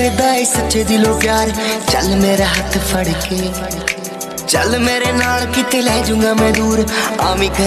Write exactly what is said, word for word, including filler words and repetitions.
करदा है सच्चे दिलों प्यार। चल मेरा हाथ फड़ के, चल मेरे नाल किते ले जाऊंगा मैं दूर। आमी